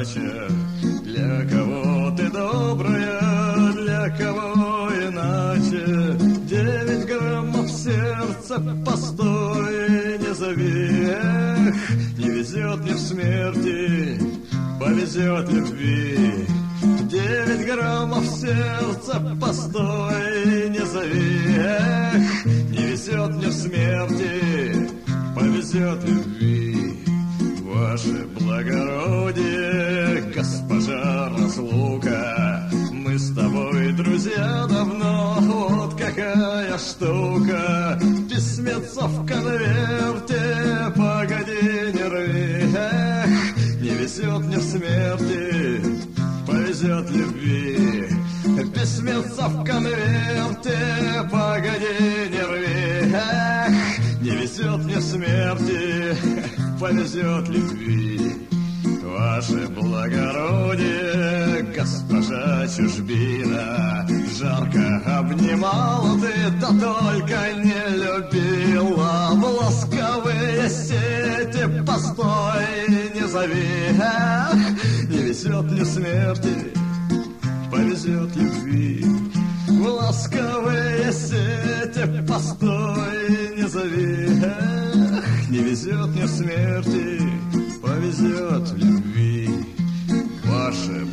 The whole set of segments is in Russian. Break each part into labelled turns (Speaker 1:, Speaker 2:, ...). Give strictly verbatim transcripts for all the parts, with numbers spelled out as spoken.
Speaker 1: удача. Для кого ты добрая, для кого иначе. Девять граммов сердца, постой, не зови. Эх, не везет мне в смерти, повезет в любви. Девять граммов сердца, постой, не зови. Эх, не везет мне в смерти, повезет в любви. Ваше благородие, госпожа разлука, мы с тобой друзья давно, вот какая штука. Письмецо в конверте, погоди, не рви. Эх, не везет мне в смерти, повезет в любви. Письмецо в конверте, погоди, не рви. Эх, не везет мне в смерти, повезет любви. Ваше благородие, госпожа чужбина, жарко обнимала ты, да только не любила. В ласковые сети, постой, не зови. Эх, не везет мне смерти, повезет любви. В ласковые сети, постой, не зови. Эх, не везет мне смерти, повезет в любви. Ваше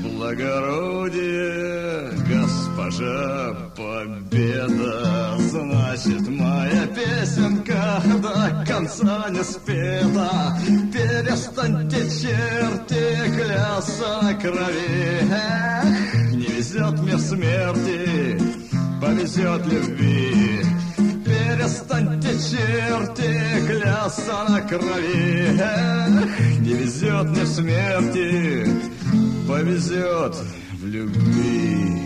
Speaker 1: благородие, госпожа Победа, значит, моя песенка до конца не спета. Перестаньте, черти, клясться на крови. Эх, не везет мне в смерти, повезет любви. Перестаньте, черти, клясться на крови. Эх, не везет мне в смерти, повезет в любви.